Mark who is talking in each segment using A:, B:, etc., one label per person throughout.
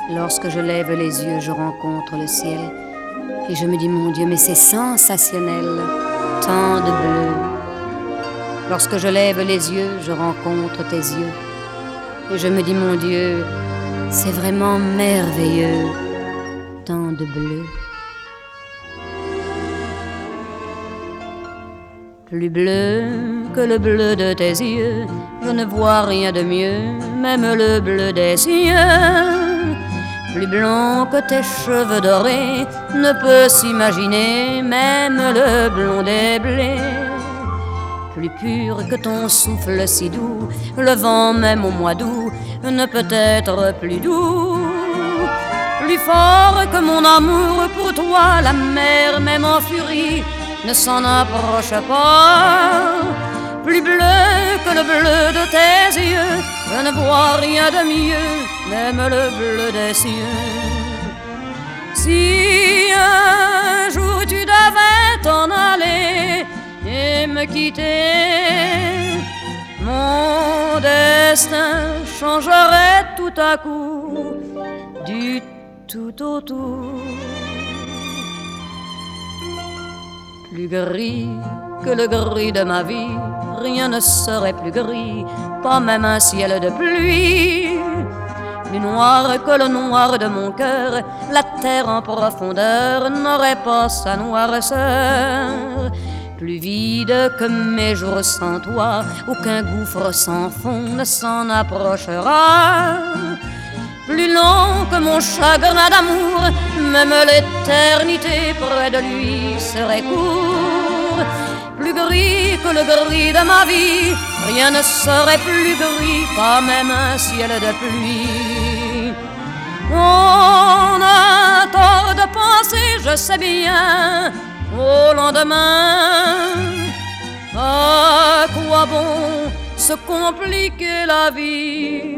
A: Lorsque je lève les yeux, je rencontre le ciel et je me dis, mon Dieu, mais c'est sensationnel, tant de bleu. Lorsque je lève les yeux, je rencontre tes yeux et je me dis, mon Dieu, c'est vraiment merveilleux, tant de bleu. Plus bleu que le bleu de tes yeux, je ne vois rien de mieux, même le bleu des cieux. Plus blond que tes cheveux dorés, ne peut s'imaginer, même le blond des blés. Plus pur que ton souffle si doux, le vent même au mois d'août ne peut être plus doux. Plus fort que mon amour pour toi, la mer même en furie ne s'en approche pas. Plus bleu que le bleu de tes yeux, je ne vois rien de mieux, même le bleu des cieux. Si un jour tu devais t'en aller et me quitter, mon destin changerait tout à coup du tout au tout. Plus gris que le gris de ma vie, rien ne serait plus gris, pas même un ciel de pluie. Plus noir que le noir de mon cœur, la terre en profondeur n'aurait pas sa noirceur. Plus vide que mes jours sans toi, aucun gouffre sans fond ne s'en approchera. Plus long que mon chagrin d'amour, même l'éternité près de lui serait court. Plus gris que le gris de ma vie, rien ne serait plus gris, pas même un ciel de pluie. On a tort de penser, je sais bien, au lendemain. À quoi bon se compliquer la vie,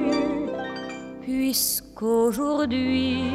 A: puisqu'aujourd'hui,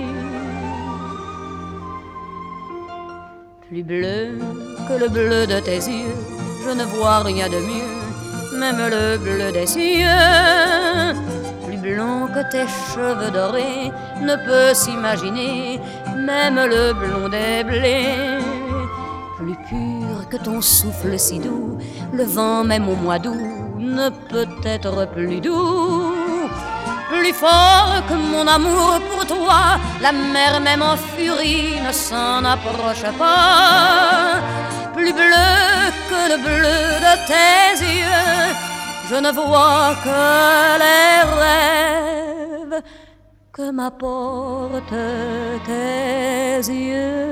A: plus bleu que le bleu de tes yeux, je ne vois rien de mieux, même le bleu des cieux. Plus blond que tes cheveux dorés, ne peut s'imaginer, même le blond des blés. Plus pur que ton souffle si doux, le vent même au mois d'août ne peut être plus doux. Plus fort que mon amour pour toi, la mer même en furie ne s'en approche pas. Plus bleu que le bleu de tes yeux, je ne vois que les rêves que m'apportent tes yeux.